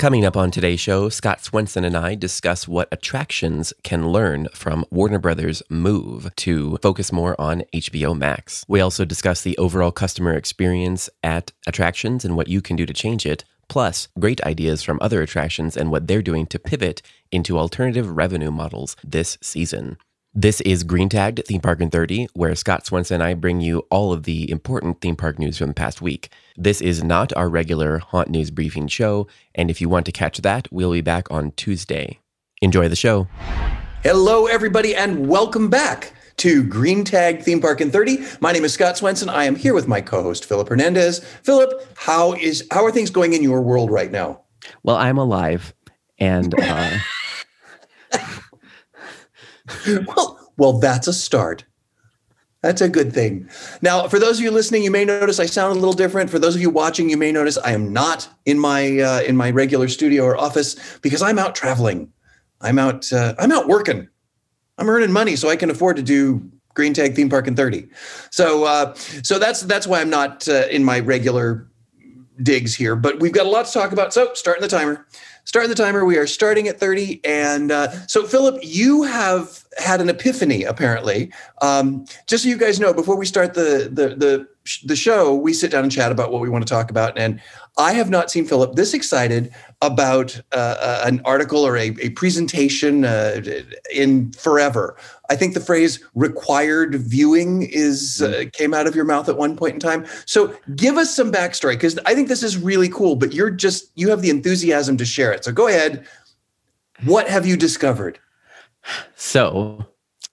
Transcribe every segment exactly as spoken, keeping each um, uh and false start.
Coming up on today's show, Scott Swenson and I discuss what attractions can learn from Warner Brothers' move to focus more on H B O Max. We also discuss the overall customer experience at attractions and what you can do to change it, plus great ideas from other attractions and what they're doing to pivot into alternative revenue models this season. This is Green Tagged Theme Park in thirty, where Scott Swenson and I bring you all of the important theme park news from the past week. This is not our regular Haunt News briefing show, and if you want to catch that, we'll be back on Tuesday. Enjoy the show. Hello, everybody, and welcome back to Green Tagged Theme Park in thirty. My name is Scott Swenson. I am here with my co-host, Philip Hernandez. Philip, how is how are things going in your world right now? Well, I'm alive, and... Uh... well, well, that's a start. That's a good thing. Now, for those of you listening, you may notice I sound a little different. For those of you watching, you may notice I am not in my uh, in my regular studio or office because I'm out traveling. I'm out. Uh, I'm out working. I'm earning money so I can afford to do Green Tag Theme Park in thirty. So, uh, so that's that's why I'm not uh, in my regular digs here. But we've got a lot to talk about. So, starting the timer. Starting the timer. We are starting at thirty. And uh, so, Philip, you have had an epiphany, apparently. Um, just so you guys know, before we start the, the, the, the show, we sit down and chat about what we want to talk about. And I have not seen Philip this excited about uh, an article or a, a presentation uh, in forever. I think the phrase required viewing is uh, came out of your mouth at one point in time. So give us some backstory, because I think this is really cool, but you're just, you have the enthusiasm to share it. So go ahead. What have you discovered? So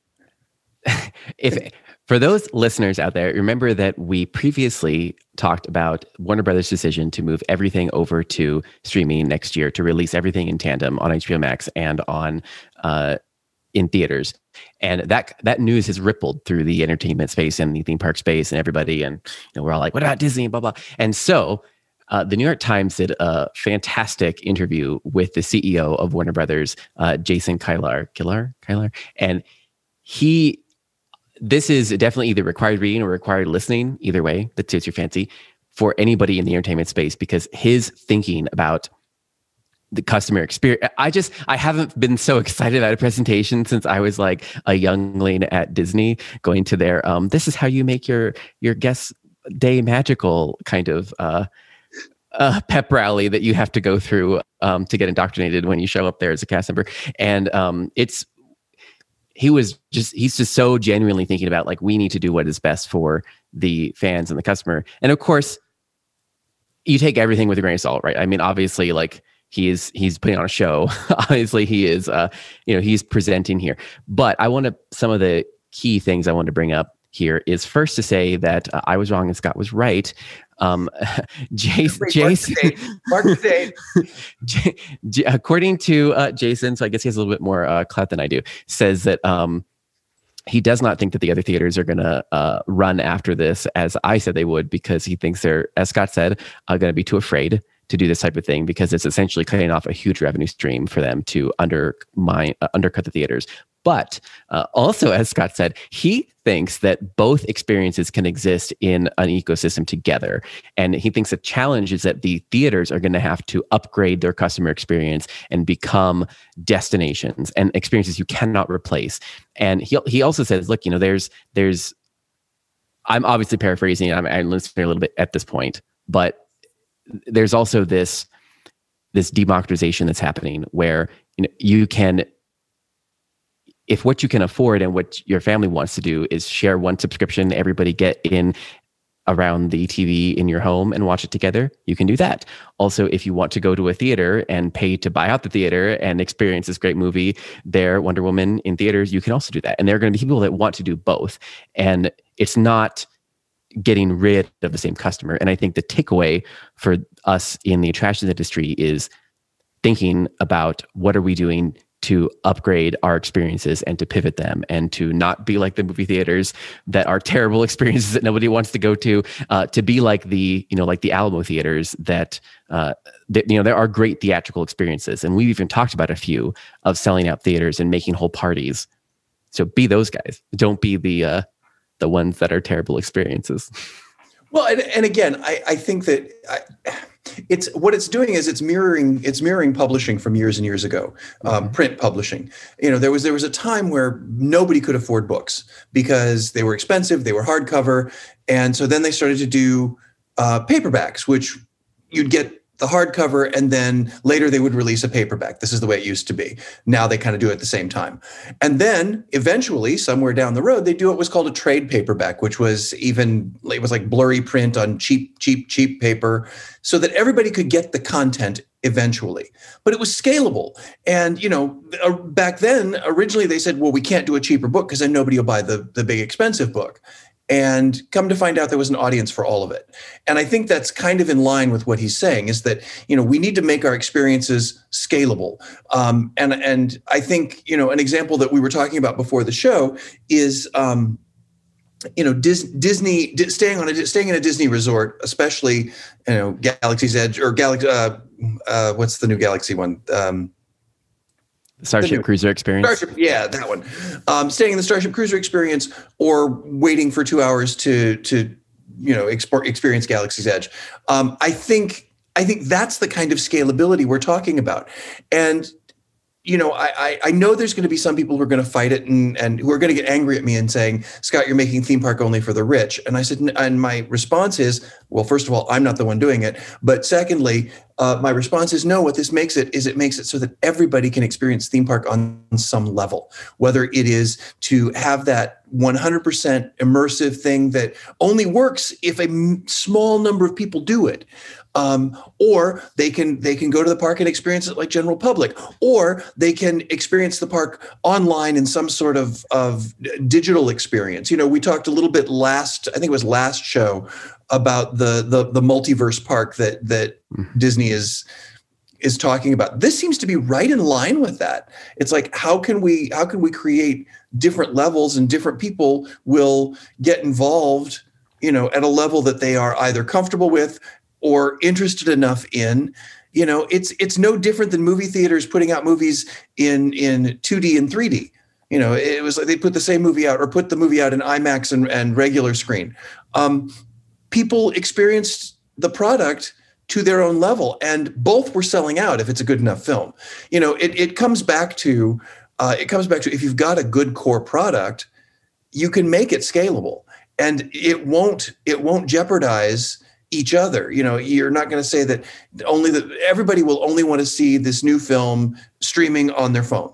if for those listeners out there, remember that we previously talked about Warner Brothers' decision to move everything over to streaming next year, to release everything in tandem on H B O Max and on uh, in theaters. And that that news has rippled through the entertainment space and the theme park space and everybody. And you know, we're all like, what about Disney? Blah, blah. And so uh, the New York Times did a fantastic interview with the C E O of Warner Brothers, uh, Jason Kilar, Kilar, Kilar. And he... This is definitely either required reading or required listening, either way, that suits your fancy, for anybody in the entertainment space, because his thinking about the customer experience, I just, I haven't been so excited about a presentation since I was like a youngling at Disney going to their, um, this is how you make your, your guest day magical kind of uh, uh, pep rally that you have to go through um, to get indoctrinated when you show up there as a cast member. And um, it's, He was just, he's just so genuinely thinking about like, we need to do what is best for the fans and the customer. And of course, you take everything with a grain of salt, right? I mean, obviously, like he is, he's putting on a show. Obviously, he is, uh, you know, he's presenting here. But I want to, some of the key things I want to bring up here is first to say that uh, I was wrong and Scott was right. Um, Jason, Jason, Mark the date. J- J- according to uh, Jason, so I guess he has a little bit more uh, clout than I do, says that um, he does not think that the other theaters are going to uh, run after this, as I said they would, because he thinks they're, as Scott said, uh, going to be too afraid to do this type of thing, because it's essentially cutting off a huge revenue stream for them to undermine, uh, undercut the theaters. But uh, also, as Scott said, he thinks that both experiences can exist in an ecosystem together. And he thinks the challenge is that the theaters are going to have to upgrade their customer experience and become destinations and experiences you cannot replace. And he he also says, look, you know, there's, there's I'm obviously paraphrasing, I'm, I'm listening a little bit at this point, but there's also this, this democratization that's happening where, you know, you can, if what you can afford and what your family wants to do is share one subscription, everybody get in around the T V in your home and watch it together, you can do that. Also, if you want to go to a theater and pay to buy out the theater and experience this great movie there, Wonder Woman in theaters, you can also do that. And there are going to be people that want to do both. And it's not getting rid of the same customer. And I think the takeaway for us in the attractions industry is thinking about what are we doing to upgrade our experiences and to pivot them and to not be like the movie theaters that are terrible experiences that nobody wants to go to, uh, to be like the, you know, like the Alamo theaters that, uh, that, you know, there are great theatrical experiences. And we've even talked about a few of selling out theaters and making whole parties. So be those guys. Don't be the, uh, the ones that are terrible experiences. Well, and, and again, I, I think that I, it's what it's doing is it's mirroring it's mirroring publishing from years and years ago, um, mm-hmm. print publishing. You know, there was there was a time where nobody could afford books because they were expensive, they were hardcover, and so then they started to do uh, paperbacks, which you'd get the hardcover, and then later they would release a paperback. This is the way it used to be. Now they kind of do it at the same time. And then eventually, somewhere down the road, they do what was called a trade paperback, which was even, it was like blurry print on cheap, cheap, cheap paper, so that everybody could get the content eventually. But it was scalable. And, you know, back then, originally they said, well, we can't do a cheaper book because then nobody will buy the, the big expensive book. And come to find out there was an audience for all of it. And I think that's kind of in line with what he's saying, is that, you know, we need to make our experiences scalable. Um, and, and I think, you know, an example that we were talking about before the show is, um, you know, Dis- Disney staying on a, staying in a Disney resort, especially, you know, Galaxy's Edge or Galaxy, uh, uh, what's the new Galaxy one? Um, Starship Cruiser experience. Starship, yeah, that one. Um, staying in the Starship Cruiser experience, or waiting for two hours to to you know export, experience Galaxy's Edge. Um, I think I think that's the kind of scalability we're talking about. And you know, I, I, I know there's going to be some people who are going to fight it and, and who are going to get angry at me and saying, Scott, you're making theme park only for the rich. And I said, and my response is, well, first of all, I'm not the one doing it. But secondly, uh, my response is, no, what this makes it is it makes it so that everybody can experience theme park on some level, whether it is to have that one hundred percent immersive thing that only works if a m- small number of people do it. Um, or they can they can go to the park and experience it like general public, or they can experience the park online in some sort of, of digital experience. You know, we talked a little bit last, I think it was last show, about the the, the multiverse park that that mm-hmm. Disney is is talking about. This seems to be right in line with that. It's like, how can we how can we create different levels, and different people will get involved, you know, at a level that they are either comfortable with or interested enough in. You know, it's it's no different than movie theaters putting out movies in in two D and three D. You know, it was like they put the same movie out, or put the movie out in IMAX and, and regular screen. Um, people experienced the product to their own level, and both were selling out if it's a good enough film. You know, it it comes back to uh, it comes back to if you've got a good core product, you can make it scalable, and it won't it won't jeopardize each other. You know, you're not going to say that only that everybody will only want to see this new film streaming on their phone.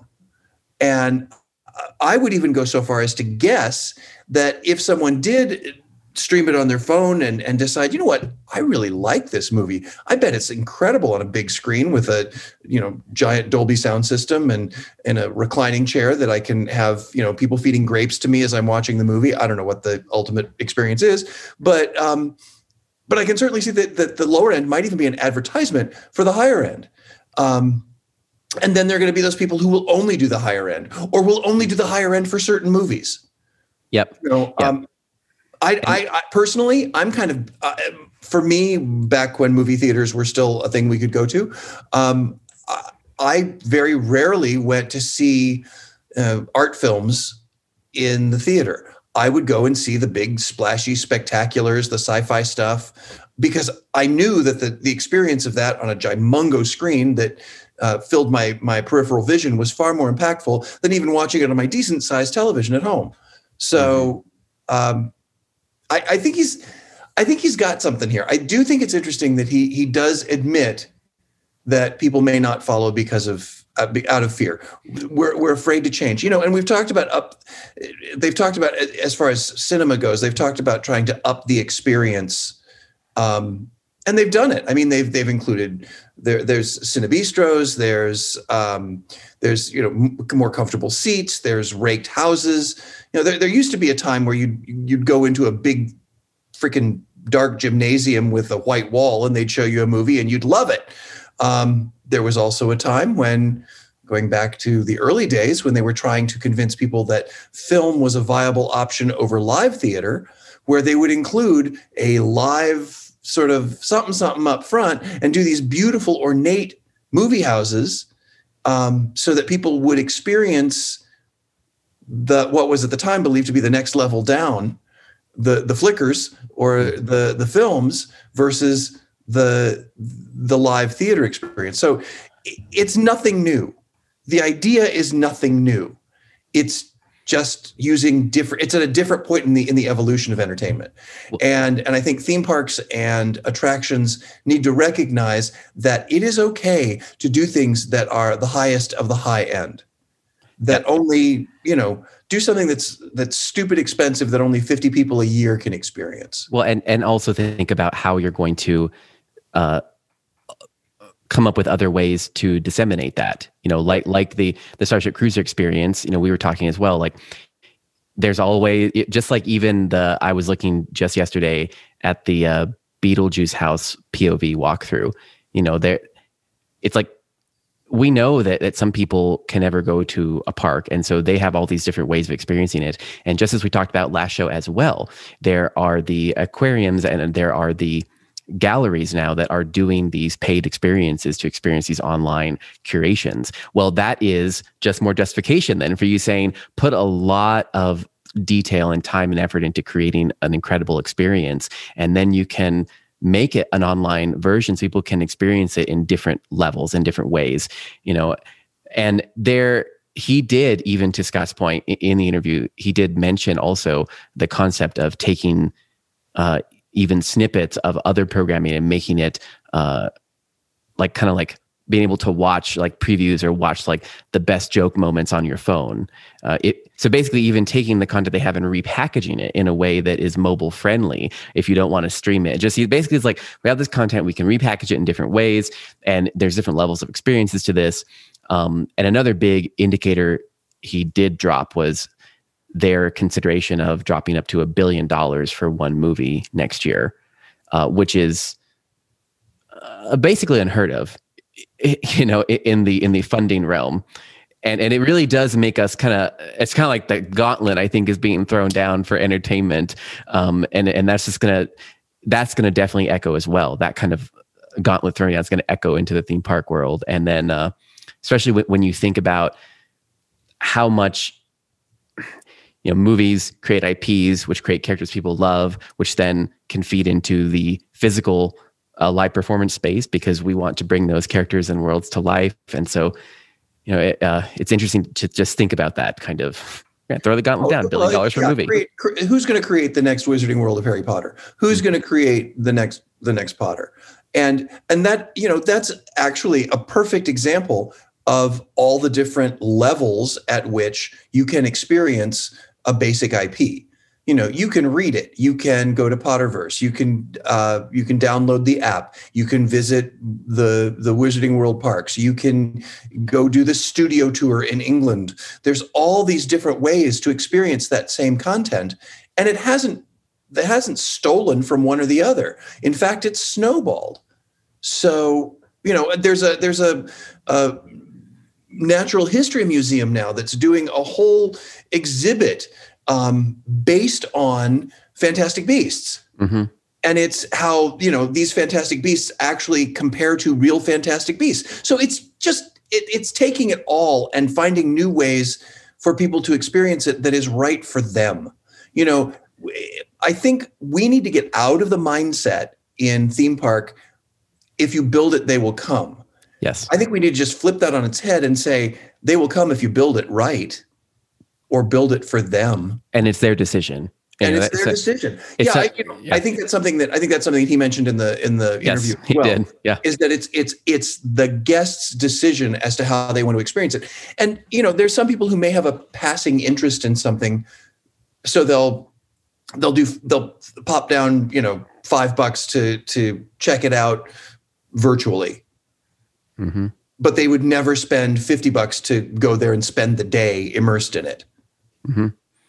And I would even go so far as to guess that if someone did stream it on their phone and, and decide, you know what, I really like this movie, I bet it's incredible on a big screen with a, you know, giant Dolby sound system and, and a reclining chair that I can have, you know, people feeding grapes to me as I'm watching the movie. I don't know what the ultimate experience is, but, um, But I can certainly see that, that the lower end might even be an advertisement for the higher end. Um, and then there are going to be those people who will only do the higher end, or will only do the higher end for certain movies. Yep. You know, yep. Um, I, I, I personally, I'm kind of, uh, for me, back when movie theaters were still a thing we could go to, um, I, I very rarely went to see uh, art films in the theater. I would go and see the big splashy spectaculars, the sci-fi stuff, because I knew that the, the experience of that on a gimungo screen that uh, filled my, my peripheral vision was far more impactful than even watching it on my decent sized television at home. So um, I, I think he's, I think he's got something here. I do think it's interesting that he, he does admit that people may not follow because of, Uh, out of fear. We're we're afraid to change, you know, and we've talked about up, they've talked about, as far as cinema goes, they've talked about trying to up the experience. Um, and they've done it. I mean, they've, they've included there, there's Cinebistros, there's, um, there's, you know, m- more comfortable seats, there's raked houses. You know, there, there used to be a time where you'd, you'd go into a big freaking dark gymnasium with a white wall and they'd show you a movie and you'd love it. Um, There was also a time when, going back to the early days, when they were trying to convince people that film was a viable option over live theater, where they would include a live sort of something, something up front and do these beautiful ornate movie houses um, so that people would experience the what was at the time believed to be the next level down the the flickers or the the films versus the the live theater experience. So it's nothing new. The idea is nothing new. It's just using different, it's at a different point in the in the evolution of entertainment. And, and I think theme parks and attractions need to recognize that it is okay to do things that are the highest of the high end. That only, you know, do something that's that's stupid expensive that only fifty people a year can experience. Well, and and also think about how you're going to uh, come up with other ways to disseminate that. You know, like like the the Starship Cruiser experience. You know, we were talking as well. Like, there's always, just like even the I was looking just yesterday at the uh, Beetlejuice house P O V walkthrough. You know, there, it's like, we know that, that some people can never go to a park, and so they have all these different ways of experiencing it. And just as we talked about last show as well, there are the aquariums and there are the galleries now that are doing these paid experiences to experience these online curations. Well, that is just more justification then for you saying, put a lot of detail and time and effort into creating an incredible experience, and then you can make it an online version so people can experience it in different levels, in different ways, you know. And there, he did, even to Scott's point in the interview, he did mention also the concept of taking uh, even snippets of other programming and making it uh, like kind of like being able to watch like previews or watch like the best joke moments on your phone. Uh, it, so basically even taking the content they have and repackaging it in a way that is mobile friendly if you don't want to stream it. Just basically it's like, we have this content, we can repackage it in different ways, and there's different levels of experiences to this. Um, and another big indicator he did drop was their consideration of dropping up to a billion dollars for one movie next year, uh, which is uh, basically unheard of, you know, in the in the funding realm. And and it really does make us kind of, it's kind of like the gauntlet, I think, is being thrown down for entertainment. Um, and, and that's just going to, that's going to definitely echo as well. That kind of gauntlet thrown down is going to echo into the theme park world. And then, uh, especially when, when you think about how much, you know, movies create I Ps, which create characters people love, which then can feed into the physical uh, live performance space, because we want to bring those characters and worlds to life. And so, you know, it, uh, it's interesting to just think about that kind of, yeah, throw the gauntlet down, billion dollars for yeah, a movie. Create, cre- who's going to create the next Wizarding World of Harry Potter? Who's mm-hmm. going to create the next the next Potter? And and that, you know, that's actually a perfect example of all the different levels at which you can experience a basic I P. You know, you can read it. You can go to Potterverse. You can uh, you can download the app. You can visit the the Wizarding World parks. You can go do the studio tour in England. There's all these different ways to experience that same content, and it hasn't it hasn't stolen from one or the other. In fact, it's snowballed. So, you know, there's a there's a, a natural history museum now that's doing a whole exhibit um, based on Fantastic Beasts. Mm-hmm. And it's how, you know, these Fantastic Beasts actually compare to real Fantastic Beasts. So it's just, it, it's taking it all and finding new ways for people to experience it that is right for them. You know, I think we need to get out of the mindset in theme park, if you build it, they will come. Yes. I think we need to just flip that on its head and say, they will come if you build it right, or build it for them. And it's their decision. And you know, it's their it's decision. A, yeah, a, I, you know, yeah. I think that's something that I think that's something he mentioned in the in the yes, interview. He well, did. Yeah. Is that it's it's it's the guest's decision as to how they want to experience it. And you know, there's some people who may have a passing interest in something, so they'll they'll do they'll pop down, you know, five bucks to to check it out virtually. Mm-hmm. But they would never spend fifty bucks to go there and spend the day immersed in it. Mm-hmm.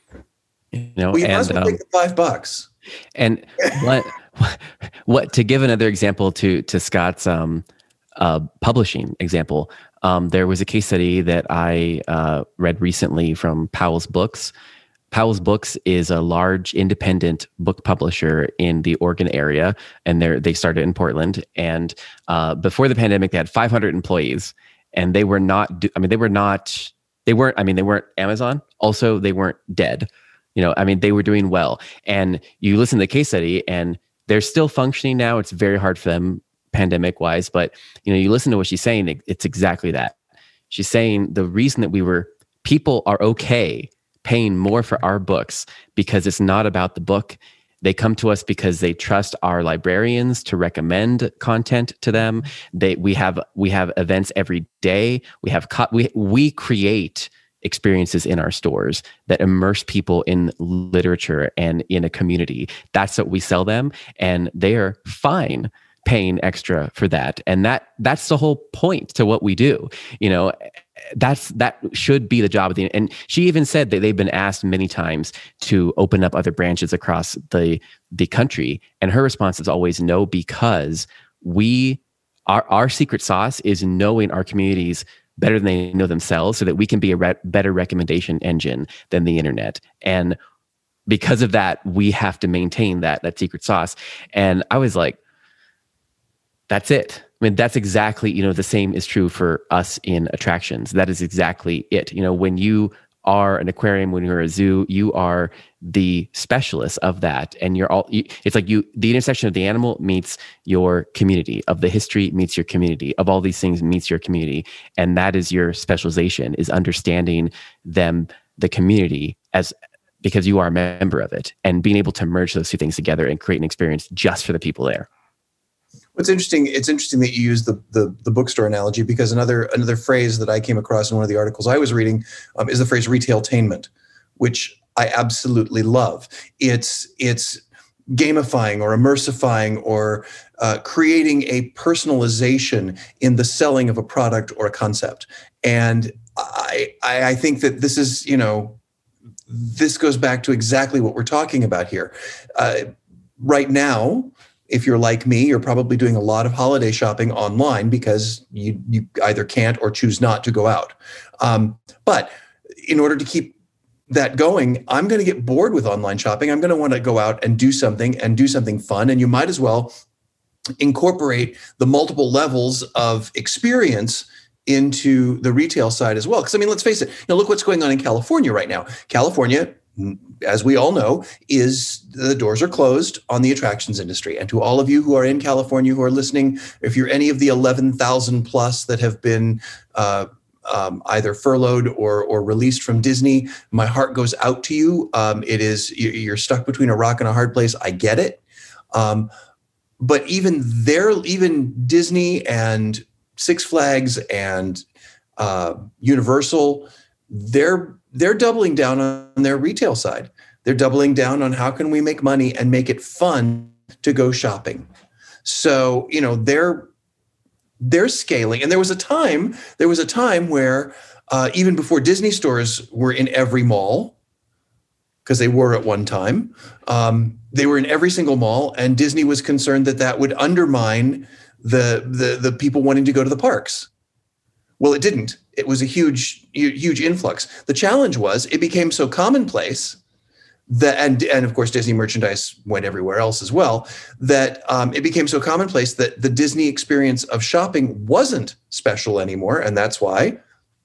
You know, well, you and, might as well um, take the five bucks. And what, what, to give another example to, to Scott's um, uh, publishing example, um, there was a case study that I uh, read recently from Powell's Books. Powell's Books is a large independent book publisher in the Oregon area, and they they started in Portland. And uh, before the pandemic, they had five hundred employees, and they were not. I mean, they were not. They weren't. I mean, they weren't Amazon. Also, they weren't dead. You know, I mean, they were doing well. And you listen to the case study and they're still functioning now. It's very hard for them pandemic wise, but you know, you listen to what she's saying, it's exactly that. She's saying the reason that we were, people are okay paying more for our books because it's not about the book. They come to us because they trust our librarians to recommend content to them. They, we have, we have events every day. We have, co- we, we create experiences in our stores that immerse people in literature and in a community. That's what we sell them, and they are fine paying extra for that. And that that's the whole point to what we do. You know, that's that should be the job of the. And she even said that they've been asked many times to open up other branches across the the country, and her response is always no, because we our our secret sauce is knowing our communities better than they know themselves, so that we can be a re- better recommendation engine than the internet. And because of that, we have to maintain that that secret sauce. And I was like, that's it. I mean, that's exactly, you know, the same is true for us in attractions. That is exactly it. You know, when you are an aquarium, when you're a zoo, you are the specialist of that. And you're all, you, it's like you, the intersection of the animal meets your community, of the history meets your community, of all these things meets your community. And that is your specialization, is understanding them, the community, as because you are a member of it, and being able to merge those two things together and create an experience just for the people there. What's interesting, it's interesting that you use the, the the bookstore analogy, because another another phrase that I came across in one of the articles I was reading um, is the phrase retailtainment, which I absolutely love. It's it's gamifying or immersifying or uh, creating a personalization in the selling of a product or a concept. And I I think that this is, you know, this goes back to exactly what we're talking about here. Uh, right now, if you're like me, you're probably doing a lot of holiday shopping online because you you either can't or choose not to go out. Um, but in order to keep that going, I'm going to get bored with online shopping. I'm going to want to go out and do something and do something fun. And you might as well incorporate the multiple levels of experience into the retail side as well. Because I mean, let's face it, you know, look what's going on in California right now. California, as we all know, is the doors are closed on the attractions industry. And to all of you who are in California who are listening, if you're any of the eleven thousand plus that have been uh, um, either furloughed or or released from Disney, my heart goes out to you. Um, it is, you're stuck between a rock and a hard place. I get it. Um, but even there, even Disney and Six Flags and uh, Universal, they're they're doubling down on their retail side. They're doubling down on how can we make money and make it fun to go shopping. So, you know, they're they're scaling. And there was a time, there was a time where uh, even before Disney stores were in every mall, because they were at one time, um, they were in every single mall, and Disney was concerned that that would undermine the the the people wanting to go to the parks. Well, it didn't. It was a huge, huge influx. The challenge was it became so commonplace that, and and of course Disney merchandise went everywhere else as well, that um, it became so commonplace that the Disney experience of shopping wasn't special anymore, and that's why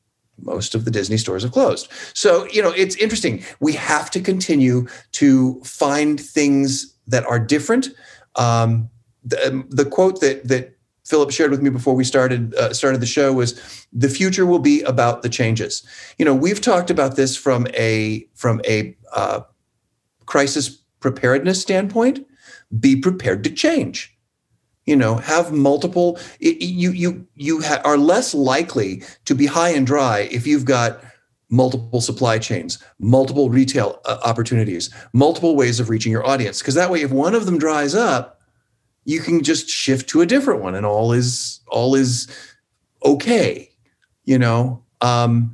most of the Disney stores have closed. So, you know, it's interesting. We have to continue to find things that are different. Um, the, the quote that that Philip shared with me before we started uh, started the show was, "The future will be about the changes." You know, we've talked about this from a from a uh, crisis preparedness standpoint. Be prepared to change. You know, have multiple. It, you you you ha- are less likely to be high and dry if you've got multiple supply chains, multiple retail uh, opportunities, multiple ways of reaching your audience. Because that way, if one of them dries up, you can just shift to a different one, and all is all is okay, you know. Um,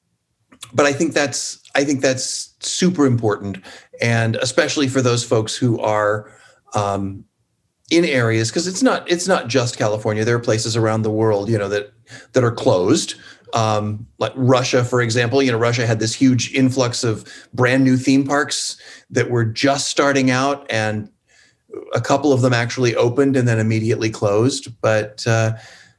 but I think that's I think that's super important, and especially for those folks who are um, in areas, because it's not it's not just California. There are places around the world, you know, that that are closed. Um, like Russia, for example, you know, Russia had this huge influx of brand new theme parks that were just starting out, and a couple of them actually opened and then immediately closed. But, uh,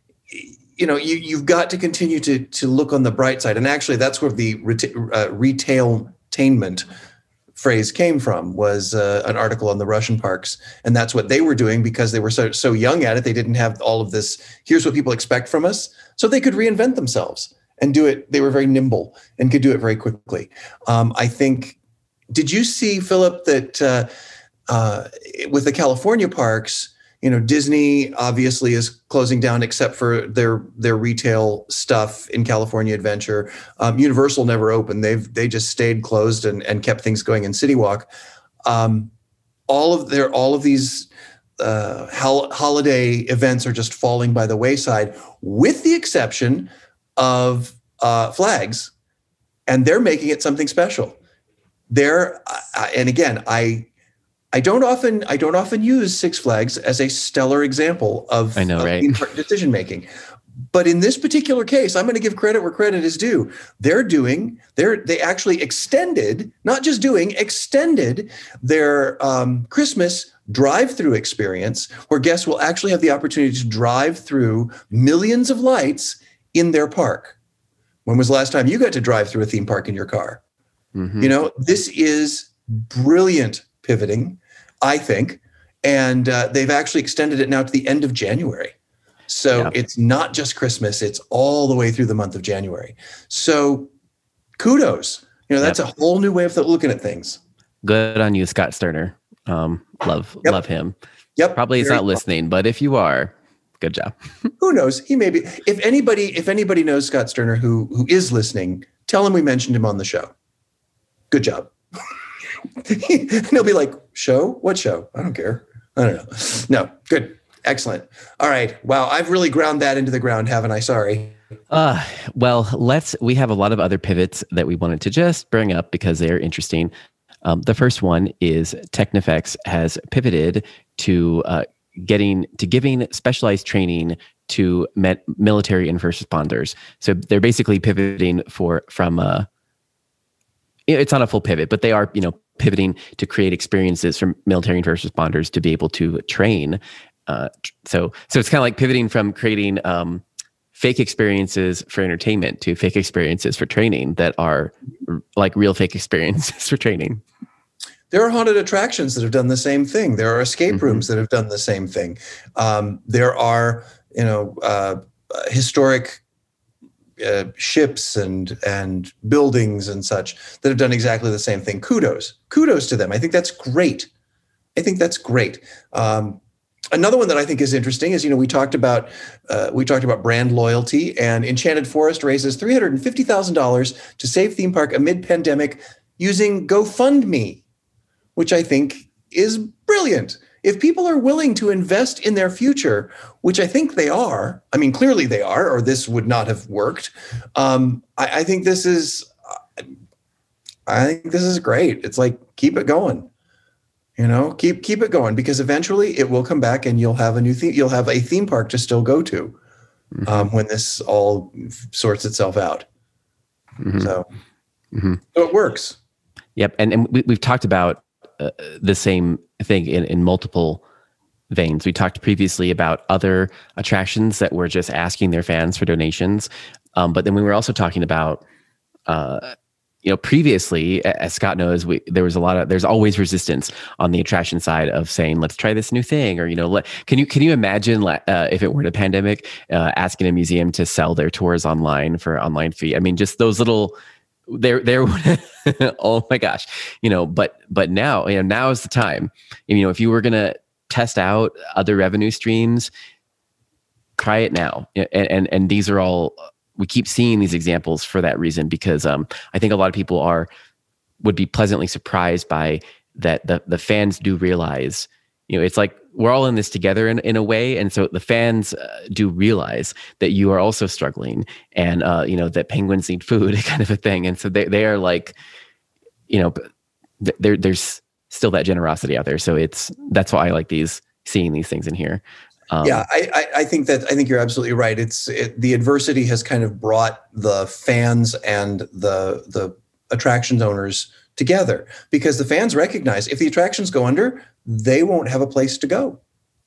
you know, you, you've got to continue to, to look on the bright side. And actually, that's where the reta- uh, retailtainment phrase came from, was uh, an article on the Russian parks. And that's what they were doing because they were so, so young at it. They didn't have all of this, here's what people expect from us. So they could reinvent themselves and do it. They were very nimble and could do it very quickly. Um, I think, did you see, Philip, that uh, uh, with the California parks, you know, Disney obviously is closing down except for their their retail stuff in California Adventure. Um, Universal never opened. They've they just stayed closed and, and kept things going in City Walk. Um, all of their all of these uh, hol- holiday events are just falling by the wayside, with the exception of uh, flags, and they're making it something special. They're uh, and again, I. I don't often I don't often use Six Flags as a stellar example of, I know, of right? decision making. But in this particular case, I'm going to give credit where credit is due. They're doing, they're they actually extended, not just doing, extended their um, Christmas drive-through experience, where guests will actually have the opportunity to drive through millions of lights in their park. When was the last time you got to drive through a theme park in your car? Mm-hmm. You know, this is brilliant pivoting, I think. And uh, they've actually extended it now to the end of January. So yeah. It's not just Christmas, it's all the way through the month of January. So kudos. You know, that's yep. a whole new way of looking at things. Good on you, Scott Sterner. Um, love, yep. love him. Yep. Probably he's not cool. listening, but if you are, good job. Who knows? He may be. If anybody, if anybody knows Scott Sterner who who is listening, tell him we mentioned him on the show. Good job. And he'll be like, show? What show? I don't care. I don't know. No, good. Excellent. All right. Wow. I've really ground that into the ground, haven't I? Sorry. Uh, well, let's, we have a lot of other pivots that we wanted to just bring up because they're interesting. Um, the first one is Technifex has pivoted to uh, getting, to giving specialized training to met, military and first responders. So they're basically pivoting for, from, uh, it's not a full pivot, but they are, you know, pivoting to create experiences for military and first responders to be able to train. Uh, so, so it's kind of like pivoting from creating um, fake experiences for entertainment to fake experiences for training that are r- like real fake experiences for training. There are haunted attractions that have done the same thing. There are escape mm-hmm. rooms that have done the same thing. Um, there are, you know, uh, historic Uh, ships and and buildings and such that have done exactly the same thing. Kudos, kudos to them. I think that's great. I think that's great. Um, another one that I think is interesting is, you know, we talked about uh, we talked about brand loyalty, and Enchanted Forest raises three hundred and fifty thousand dollars to save theme park amid pandemic using GoFundMe, which I think is brilliant. If people are willing to invest in their future, which I think they are, I mean, clearly they are, or this would not have worked. Um, I, I think this is, I think this is great. It's like, keep it going, you know, keep, keep it going, because eventually it will come back and you'll have a new theme. You'll have a theme park to still go to mm-hmm. um, when this all sorts itself out. Mm-hmm. So, mm-hmm. so it works. Yep. And, and we, we've talked about uh, the same thing in, in multiple veins. We talked previously about other attractions that were just asking their fans for donations. Um, but then we were also talking about, uh, you know, previously, as Scott knows, we, there was a lot of, there's always resistance on the attraction side of saying, let's try this new thing. Or, you know, let, can you, can you imagine uh, if it weren't a pandemic, uh, asking a museum to sell their tours online for online fee? I mean, just those little, There, there. Oh my gosh, you know. But, but now, you know, now is the time. You know, if you were gonna test out other revenue streams, try it now. And and and these are all. We keep seeing these examples for that reason, because um, I think a lot of people are would be pleasantly surprised by that. The the fans do realize, you know, it's like we're all in this together in, in a way. And so the fans uh, do realize that you are also struggling, and, uh, you know, that penguins need food kind of a thing. And so they, they are like, you know, there, there's still that generosity out there. So it's, that's why I like these, seeing these things in here. Um, yeah, I, I, I think that, I think you're absolutely right. It's it, the adversity has kind of brought the fans and the, the attractions owners together, because the fans recognize if the attractions go under, they won't have a place to go.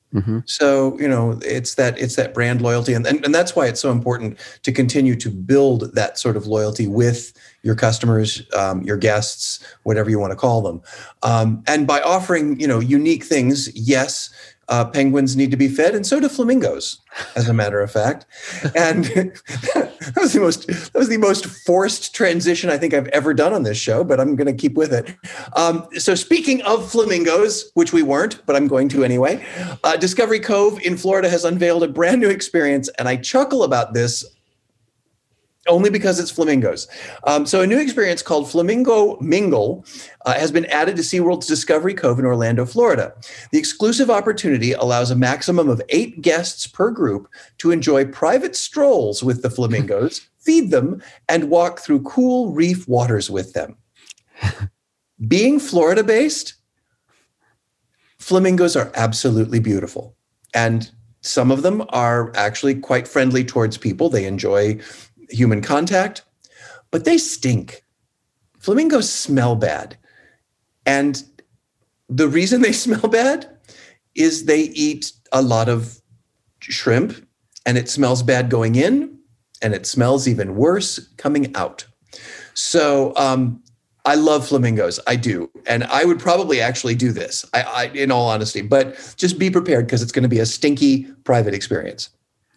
Mm-hmm. So, you know, it's that it's that brand loyalty. And, and, and that's why it's so important to continue to build that sort of loyalty with your customers, um, your guests, whatever you want to call them. Um, and by offering, you know, unique things, yes, uh, penguins need to be fed, and so do flamingos, as a matter of fact. And that was the most that was the most forced transition I think I've ever done on this show, but I'm going to keep with it. Um, so speaking of flamingos, which we weren't, but I'm going to anyway, uh, Discovery Cove in Florida has unveiled a brand new experience, and I chuckle about this only because it's flamingos. Um, so a new experience called Flamingo Mingle uh, has been added to SeaWorld's Discovery Cove in Orlando, Florida. The exclusive opportunity allows a maximum of eight guests per group to enjoy private strolls with the flamingos, feed them, and walk through cool reef waters with them. Being Florida-based, flamingos are absolutely beautiful. And some of them are actually quite friendly towards people. They enjoy human contact, but they stink. Flamingos smell bad. And the reason they smell bad is they eat a lot of shrimp, and it smells bad going in, and it smells even worse coming out. So um, I love flamingos. I do. And I would probably actually do this, I, I, in all honesty, but just be prepared because it's going to be a stinky private experience.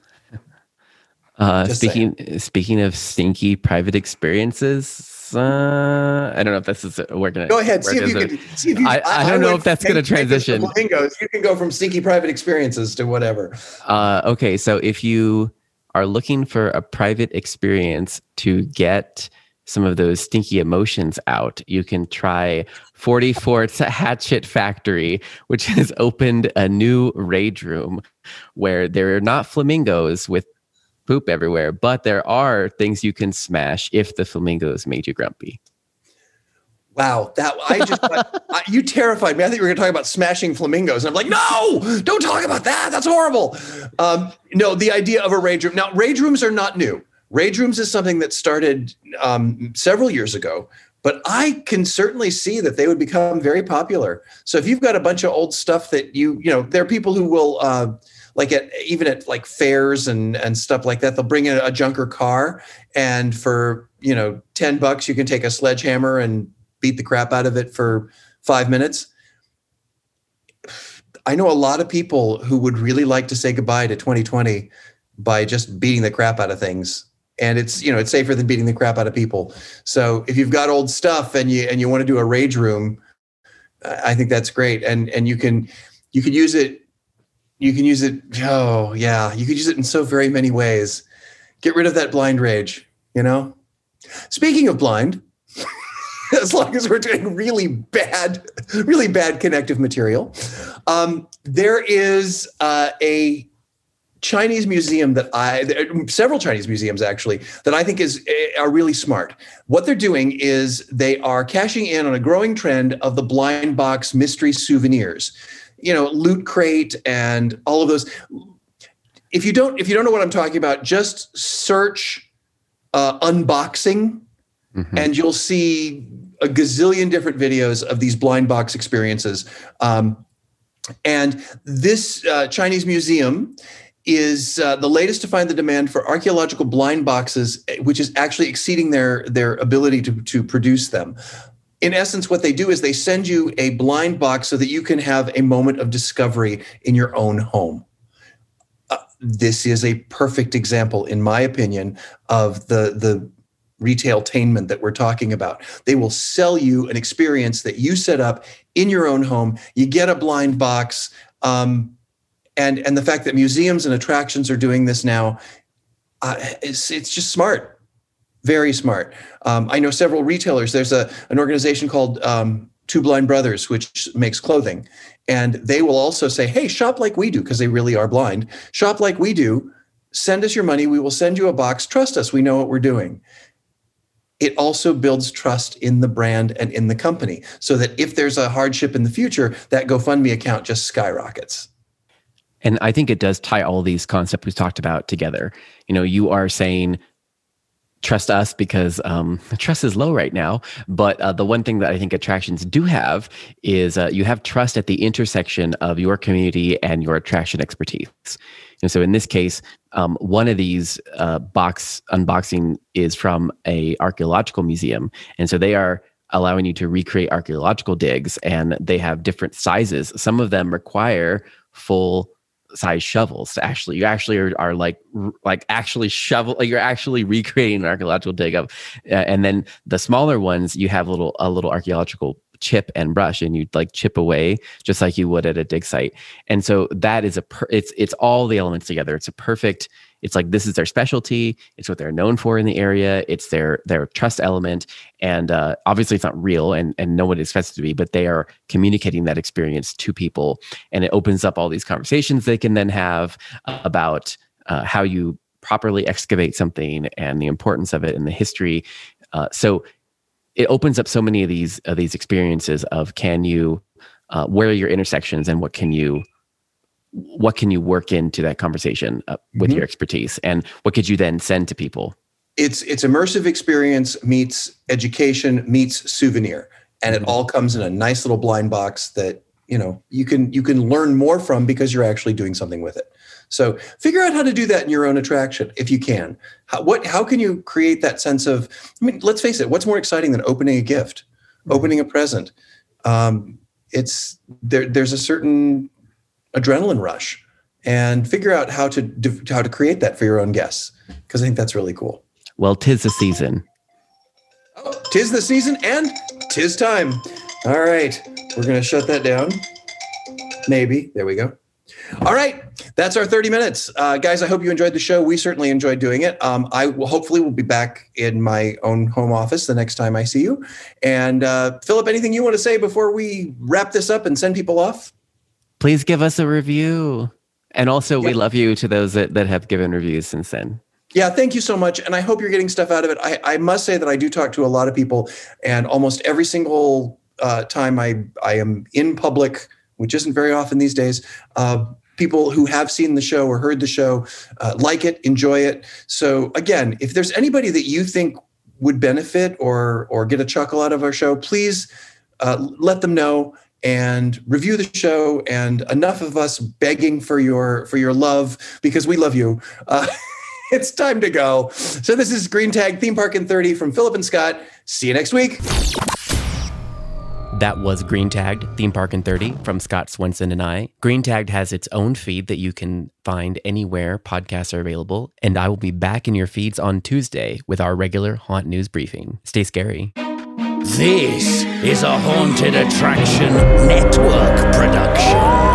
Uh, speaking saying. speaking of stinky private experiences, uh, I don't know if this is working. Go ahead. See if you can. See if you, I, I, I don't I know if that's going to transition. Flamingos. You can go from stinky private experiences to whatever. Uh, okay, so if you are looking for a private experience to get some of those stinky emotions out, you can try forty-fourth Hatchet Factory, which has opened a new rage room where there are not flamingos with poop everywhere, but there are things you can smash if the flamingos made you grumpy. Wow, that I just I, you terrified me. I think we were going to talk about smashing flamingos, and I'm like, no, don't talk about that. That's horrible. Um, no, the idea of a rage room. Now, rage rooms are not new. Rage rooms is something that started um, several years ago, but I can certainly see that they would become very popular. So if you've got a bunch of old stuff that you, you know, there are people who will. Uh, Like at even at like fairs and, and stuff like that, they'll bring in a junker car, and for, you know, ten bucks, you can take a sledgehammer and beat the crap out of it for five minutes. I know a lot of people who would really like to say goodbye to twenty twenty by just beating the crap out of things. And it's, you know, it's safer than beating the crap out of people. So if you've got old stuff and you, and you want to do a rage room, I think that's great. And, and you can, you can use it. You can use it. Oh, yeah. You could use it in so very many ways. Get rid of that blind rage, you know? Speaking of blind, as long as we're doing really bad, really bad connective material, um, there is uh, a Chinese museum that I, several Chinese museums actually, that I think is are really smart. What they're doing is they are cashing in on a growing trend of the blind box mystery souvenirs. You know, Loot Crate and all of those. If you don't, if you don't know what I'm talking about, just search uh, unboxing, mm-hmm. and you'll see a gazillion different videos of these blind box experiences. Um, and this uh, Chinese museum is uh, the latest to find the demand for archaeological blind boxes, which is actually exceeding their their ability to to produce them. In essence, what they do is they send you a blind box so that you can have a moment of discovery in your own home. Uh, this is a perfect example, in my opinion, of the, the retail-tainment that we're talking about. They will sell you an experience that you set up in your own home. You get a blind box. Um, and, and the fact that museums and attractions are doing this now, uh, it's, it's just smart. Very smart. Um, I know several retailers. There's a an organization called um, Two Blind Brothers, which makes clothing. And they will also say, hey, shop like we do, because they really are blind. Shop like we do. Send us your money. We will send you a box. Trust us. We know what we're doing. It also builds trust in the brand and in the company, so that if there's a hardship in the future, that GoFundMe account just skyrockets. And I think it does tie all these concepts we talked about together. You know, you are saying, trust us because um, trust is low right now. But uh, the one thing that I think attractions do have is uh, you have trust at the intersection of your community and your attraction expertise. And so in this case, um, one of these uh, box unboxing is from a archaeological museum. And so they are allowing you to recreate archaeological digs, and they have different sizes. Some of them require full size shovels to actually, you actually are, are like, like actually shovel, like you're actually recreating an archaeological dig up. Uh, and then the smaller ones, you have a little, a little archaeological chip and brush, and you like chip away just like you would at a dig site. And so that is a, per, it's, it's all the elements together. It's a perfect, it's like, this is their specialty. It's what they're known for in the area. It's their, their trust element. And uh, obviously it's not real, and, and no one expects it to be, but they are communicating that experience to people. And it opens up all these conversations they can then have about uh, how you properly excavate something and the importance of it and the history. Uh, so it opens up so many of these of these experiences of, can you, uh, where are your intersections, and what can you, what can you work into that conversation uh, with mm-hmm. your expertise, and what could you then send to people? It's it's immersive experience meets education meets souvenir, and it all comes in a nice little blind box that, you know, you can you can learn more from because you're actually doing something with it. So figure out how to do that in your own attraction if you can. How, what, how can you create that sense of, I mean, let's face it, what's more exciting than opening a gift, mm-hmm. opening a present? Um, it's there. There's a certain adrenaline rush, and figure out how to how to create that for your own guests, because I think that's really cool. Well, 'tis the season. Oh, 'tis the season, and 'tis time. All right, we're going to shut that down. Maybe. There we go. All right. That's our thirty minutes. Uh, guys, I hope you enjoyed the show. We certainly enjoyed doing it. Um, I will hopefully will be back in my own home office the next time I see you. And uh, Philip, anything you want to say before we wrap this up and send people off? Please give us a review. And also, yeah. we love you to those that, that have given reviews since then. Yeah, thank you so much. And I hope you're getting stuff out of it. I, I must say that I do talk to a lot of people, and almost every single uh, time I, I am in public, which isn't very often these days, uh, people who have seen the show or heard the show uh, like it, enjoy it. So again, if there's anybody that you think would benefit or or get a chuckle out of our show, please uh, let them know and review the show. And enough of us begging for your for your love, because we love you. Uh, it's time to go. So this is Green Tag Theme Park in thirty from Philip and Scott. See you next week. That was Green Tagged Theme Park in thirty from Scott Swenson and I. Green Tagged has its own feed that you can find anywhere podcasts are available. And I will be back in your feeds on Tuesday with our regular Haunt News briefing. Stay scary. This is a Haunted Attraction Network production.